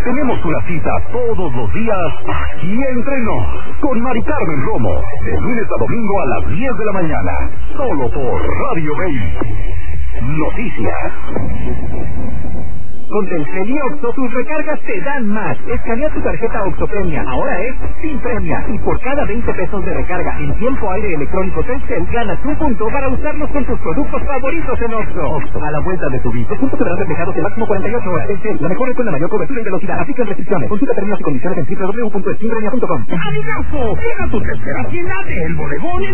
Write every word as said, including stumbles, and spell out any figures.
Tenemos una cita todos los días aquí entre nos, con Mari Carmen Romo, de lunes a domingo a las diez de la mañana, solo por Radio Baby. Noticias. Con Telcel y Oxxo, tus recargas te dan más. Escanea tu tarjeta Oxxo Premia, ahora es sin premia. Y por cada veinte pesos de recarga en tiempo aire electrónico Telcel, ganas un punto para usarlos con tus productos favoritos en Oxxo. Oxxo, a la vuelta de tu vida. Los puntos serán reflejados en máximo cuarenta y ocho horas. Telcel, la mejor red con la mayor cobertura y velocidad. Aplican restricciones. Consulta términos y condiciones en doble u doble u doble u punto estimpremia punto com. ¡Amigazo! Llega tu tercera tienda del bodegón en